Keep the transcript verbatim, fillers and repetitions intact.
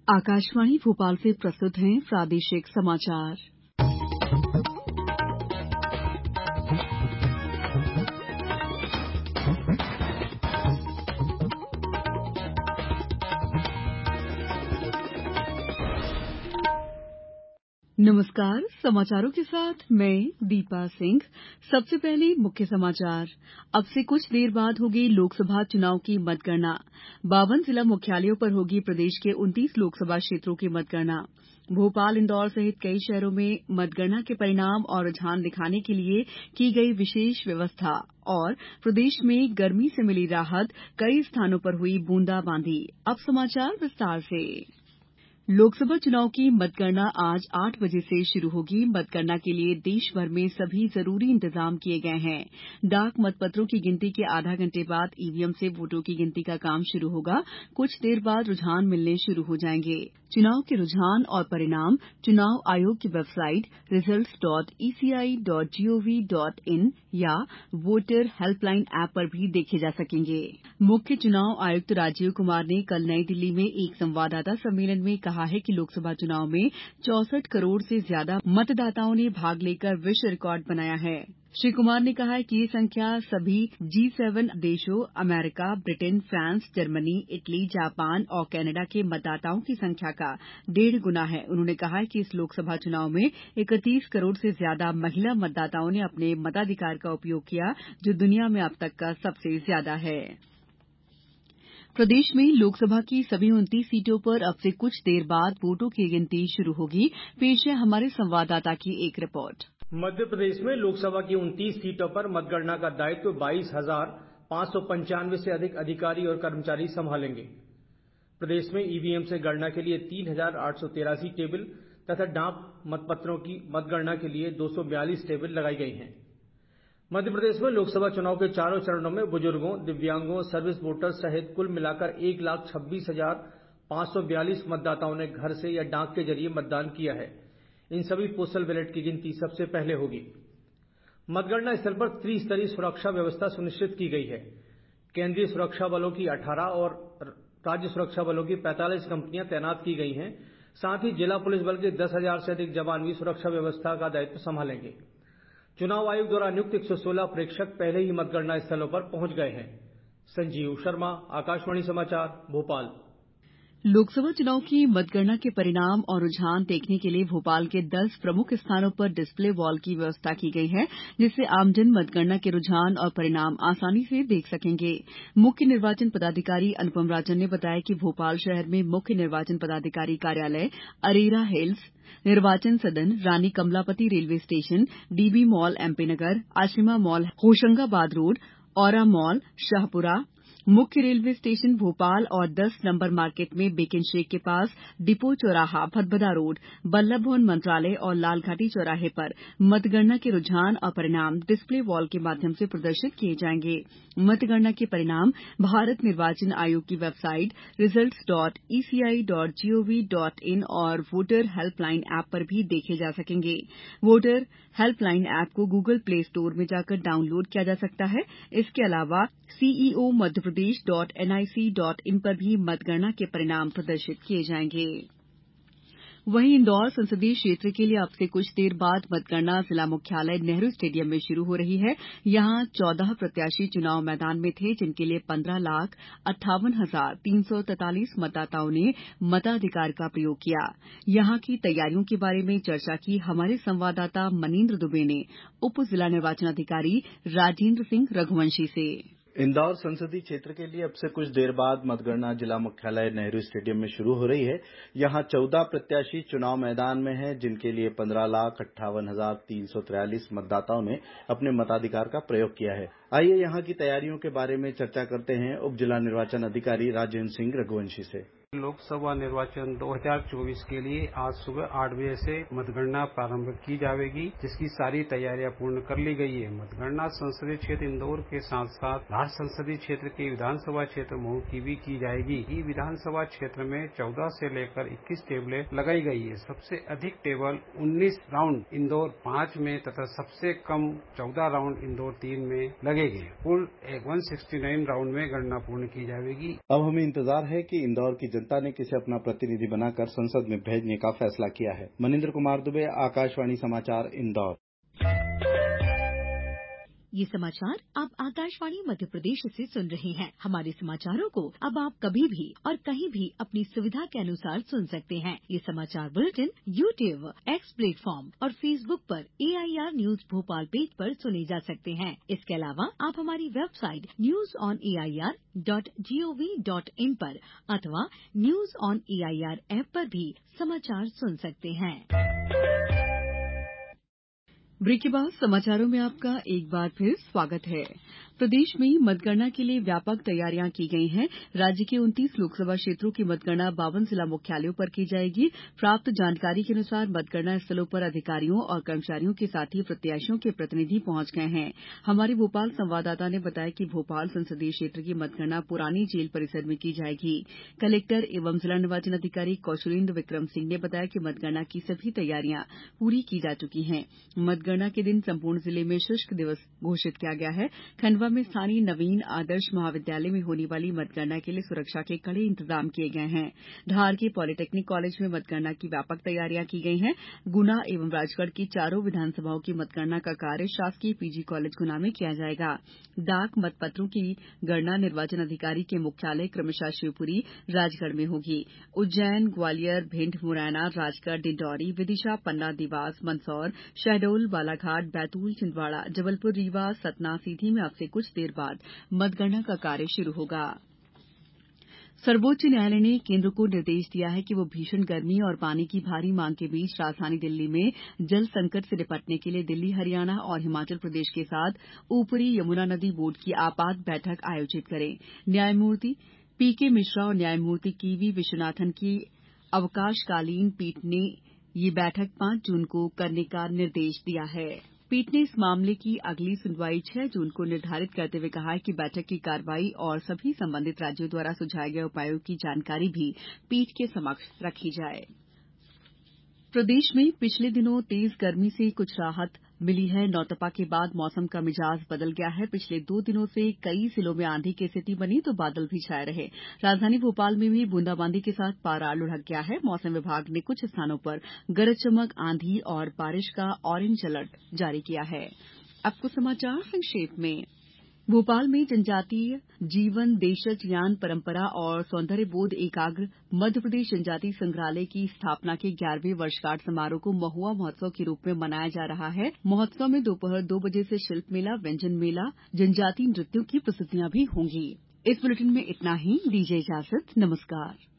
आकाशवाणी भोपाल से प्रस्तुत हैं प्रादेशिक समाचार। नमस्कार, समाचारों के साथ मैं दीपा सिंह। सबसे पहले मुख्य समाचार। अब से कुछ देर बाद होगी लोकसभा चुनाव की मतगणना। बावन जिला मुख्यालयों पर होगी प्रदेश के उनतीस लोकसभा क्षेत्रों की मतगणना। भोपाल, इंदौर सहित कई शहरों में मतगणना के परिणाम और रुझान दिखाने के लिए की गई विशेष व्यवस्था। और प्रदेश में गर्मी से मिली राहत, कई स्थानों पर हुई बूंदाबांदी। अब समाचार विस्तार से। लोकसभा चुनाव की मतगणना आज आठ बजे से शुरू होगी। मतगणना के लिए देश भर में सभी जरूरी इंतजाम किए गए हैं। डाक मतपत्रों की गिनती के आधा घंटे बाद ईवीएम से वोटों की गिनती का काम शुरू होगा। कुछ देर बाद रुझान मिलने शुरू हो जाएंगे। चुनाव के रुझान और परिणाम चुनाव आयोग की website results dot ECI dot GOV dot in या वोटर हेल्पलाइन ऐप पर भी देखे जा सकेंगे। मुख्य चुनाव आयुक्त राजीव कुमार ने कल नई दिल्ली में एक संवाददाता सम्मेलन में कहा है कि लोकसभा चुनाव में चौसठ करोड़ से ज्यादा मतदाताओं ने भाग लेकर विश्व रिकॉर्ड बनाया है। श्री कुमार ने कहा कि ये संख्या सभी जी सेवन देशों America, Britain, France, Germany, Italy, Japan और कनाडा के मतदाताओं की संख्या का डेढ़ गुना है। उन्होंने कहा कि इस लोकसभा चुनाव में इकतीस करोड़ से ज्यादा महिला मतदाताओं ने अपने मताधिकार का उपयोग किया, जो दुनिया में अब तक का सबसे ज्यादा है। प्रदेश में लोकसभा की सभी उनतीस सीटों पर अब से कुछ देर बाद वोटों की गिनती शुरू होगी। पेश है हमारे संवाददाता की एक रिपोर्ट। मध्य प्रदेश में लोकसभा की उनतीस सीटों पर मतगणना का दायित्व बाईस हजार पांच सौ पंचानवे से अधिक अधिकारी और कर्मचारी संभालेंगे। प्रदेश में ईवीएम से गणना के लिए तीन हजार आठ सौ तिरासी टेबल तथा डाक मतपत्रों की मतगणना के लिए दो सौ बयालीस टेबल लगाई गई हैं। मध्य प्रदेश में लोकसभा चुनाव के चारों चरणों में बुजुर्गों, दिव्यांगों, सर्विस वोटर्स सहित कुल मिलाकर एक लाख छब्बीस हजार पांच सौ बयालीस मतदाताओं ने घर से या डाक के जरिए मतदान किया है। इन सभी पोस्टल बैलेट की गिनती सबसे पहले होगी। मतगणना स्थल पर त्रिस्तरीय सुरक्षा व्यवस्था सुनिश्चित की गई है। केंद्रीय सुरक्षा बलों की अठारह और राज्य सुरक्षा बलों की पैंतालीस कंपनियां तैनात की गई हैं। साथ ही जिला पुलिस बल के दस हजार से अधिक जवान भी सुरक्षा व्यवस्था का दायित्व संभालेंगे। चुनाव आयोग द्वारा नियुक्त एक सौ सोलह प्रेक्षक पहले ही मतगणना स्थलों पर पहुंच गए हैं। संजीव शर्मा, आकाशवाणी समाचार, भोपाल। लोकसभा चुनाव की मतगणना के परिणाम और रुझान देखने के लिए भोपाल के दस प्रमुख स्थानों पर डिस्प्ले वॉल की व्यवस्था की गई है, जिससे आमजन मतगणना के रुझान और परिणाम आसानी से देख सकेंगे। मुख्य निर्वाचन पदाधिकारी अनुपम राजन ने बताया कि भोपाल शहर में मुख्य निर्वाचन पदाधिकारी कार्यालय, अरेरा हिल्स निर्वाचन सदन, Rani Kamlapati railway station, DB mall MP Nagar, Ashima mall Hoshangabad road, Aura mall Shahpura, मुख्य रेलवे स्टेशन भोपाल और दस नंबर मार्केट में बेकिन शेक के पास, डिपो चौराहा, भदभदा रोड, बल्लभ भवन मंत्रालय और लालघाटी चौराहे पर मतगणना के रुझान और परिणाम डिस्प्ले वॉल के माध्यम से प्रदर्शित किए जाएंगे। मतगणना के परिणाम भारत निर्वाचन आयोग की website results dot ECI dot GOV dot in और वोटर हेल्पलाइन ऐप पर भी देखे जा सकेंगे। वोटर हेल्पलाइन ऐप को गूगल प्ले स्टोर में जाकर डाउनलोड किया जा सकता है। इसके अलावा CEO Madhya Pradesh dot NIC dot in पर भी मतगणना के परिणाम प्रदर्शित किए जाएंगे। वहीं इंदौर संसदीय क्षेत्र के लिए अब से कुछ देर बाद मतगणना जिला मुख्यालय नेहरू स्टेडियम में शुरू हो रही है। यहां चौदह प्रत्याशी चुनाव मैदान में थे, जिनके लिए पंद्रह लाख अट्ठावन हजार तीन सौ तैंतालीस मतदाताओं ने मताधिकार का प्रयोग किया। यहां की तैयारियों के बारे में चर्चा की हमारे संवाददाता मनीन्द्र दुबे ने उप जिला निर्वाचन अधिकारी राजेंद्र सिंह रघुवंशी से। इंदौर संसदीय क्षेत्र के लिए अब से कुछ देर बाद मतगणना जिला मुख्यालय नेहरू स्टेडियम में शुरू हो रही है। यहां चौदह प्रत्याशी चुनाव मैदान में हैं, जिनके लिए पंद्रह लाख अट्ठावन हजार तीन सौ तिरालीस मतदाताओं ने अपने मताधिकार का प्रयोग किया है। आइए यहां की तैयारियों के बारे में चर्चा करते हैं उप जिला निर्वाचन अधिकारी राजेंद्र सिंह रघुवंशी से। लोकसभा निर्वाचन दो हजार चौबीस के लिए आज सुबह आठ बजे से मतगणना प्रारंभ की जाएगी, जिसकी सारी तैयारियां पूर्ण कर ली गई है। मतगणना संसदीय क्षेत्र इंदौर के साथ साथ राज्य संसदीय क्षेत्र के विधानसभा क्षेत्र मऊ की भी की जाएगी। ये विधानसभा क्षेत्र में चौदह से लेकर इक्कीस टेबलें लगाई गई है। सबसे अधिक टेबल उन्नीस राउंड इंदौर पांच में तथा सबसे कम चौदह राउंड इंदौर तीन में लगेंगे। कुल एक सौ उनहत्तर राउंड में गणना पूर्ण की जाएगी। अब हमें इंतजार है कि इंदौर की जनता ने किसे अपना प्रतिनिधि बनाकर संसद में भेजने का फैसला किया है। मनिंद्र कुमार दुबे, आकाशवाणी समाचार, इंदौर। ये समाचार आप आकाशवाणी मध्य प्रदेश से सुन रहे हैं। हमारे समाचारों को अब आप कभी भी और कहीं भी अपनी सुविधा के अनुसार सुन सकते हैं। ये समाचार बुलेटिन यूट्यूब, एक्स प्लेटफॉर्म और फेसबुक पर A I R news Bhopal page पर सुने जा सकते हैं। इसके अलावा आप हमारी website news on A I R dot G O V dot in पर अथवा news on A I R app पर भी समाचार सुन सकते हैं। ब्रेक के बाद समाचारों में आपका एक बार फिर स्वागत है। प्रदेश में मतगणना के लिए व्यापक तैयारियां की गई हैं। राज्य के उनतीस लोकसभा क्षेत्रों की मतगणना बावन जिला मुख्यालयों पर की जाएगी। प्राप्त जानकारी के अनुसार मतगणना स्थलों पर अधिकारियों और कर्मचारियों के साथ ही प्रत्याशियों के प्रतिनिधि पहुंच गए हैं। हमारे भोपाल संवाददाता ने बताया कि भोपाल संसदीय क्षेत्र की मतगणना पुरानी जेल परिसर में की जाएगी। कलेक्टर एवं जिला निर्वाचन अधिकारी कौशलेन्द्र विक्रम सिंह ने बताया कि मतगणना की सभी तैयारियां पूरी की जा चुकी हैं। मतगणना के दिन संपूर्ण जिले में शुष्क दिवस घोषित किया गया है। खंडवा में स्थानीय नवीन आदर्श महाविद्यालय में होने वाली मतगणना के लिए सुरक्षा के कड़े इंतजाम किए गए हैं। धार के पॉलिटेक्निक कॉलेज में मतगणना की व्यापक तैयारियां की गई हैं। गुना एवं राजगढ़ की चारों विधानसभाओं की मतगणना का कार्य शासकीय पीजी कॉलेज गुना में किया जाएगा। डाक मतपत्रों की गणना निर्वाचन अधिकारी के मुख्यालय क्रमशः शिवपुरी, राजगढ़ में होगी। उज्जैन, ग्वालियर, भिंड, मुरैना, राजगढ़, डिंडौरी, विदिशा, पन्ना, देवास, मंदसौर, शहडोल, बालाघाट, बैतूल, छिंदवाड़ा, जबलपुर, रीवा, सतना, सीधी में अब से कुछ देर बाद मतगणना का कार्य शुरू होगा। सर्वोच्च न्यायालय ने केंद्र को निर्देश दिया है कि वो भीषण गर्मी और पानी की भारी मांग के बीच राजधानी दिल्ली में जल संकट से निपटने के लिए दिल्ली, हरियाणा और हिमाचल प्रदेश के साथ ऊपरी यमुना नदी बोर्ड की आपात बैठक आयोजित करे। न्यायमूर्ति पी के मिश्रा और न्यायमूर्ति के वी विश्वनाथन की अवकाशकालीन पीठ ने ये बैठक पांच जून को करने का निर्देश दिया है। पीठ ने इस मामले की अगली सुनवाई छह जून को निर्धारित करते हुए कहा है कि बैठक की कार्रवाई और सभी संबंधित राज्यों द्वारा सुझाए गए उपायों की जानकारी भी पीठ के समक्ष रखी जाए। प्रदेश में पिछले दिनों तेज गर्मी से कुछ राहत मिली है। नौतपा के बाद मौसम का मिजाज बदल गया है। पिछले दो दिनों से कई जिलों में आंधी की स्थिति बनी तो बादल भी छाए रहे। राजधानी भोपाल में भी बूंदाबांदी के साथ पारा लुढ़क गया है। मौसम विभाग ने कुछ स्थानों पर गरज चमक, आंधी और बारिश का ऑरेंज अलर्ट जारी किया है। अब कुछ समाचार संक्षेप में। भोपाल में जनजातीय जीवन, देशज, ज्ञान, परंपरा और सौंदर्य बोध एकाग्र मध्यप्रदेश जनजातीय संग्रहालय की स्थापना के ग्यारहवें वर्षगांठ समारोह को महुआ महोत्सव के रूप में मनाया जा रहा है। महोत्सव में दोपहर दो बजे से शिल्प मेला, व्यंजन मेला, जनजातीय नृत्यों की प्रस्तुतियां भी होंगी। इस बुलेटिन में इतना ही। दीजिए इजाजत। नमस्कार।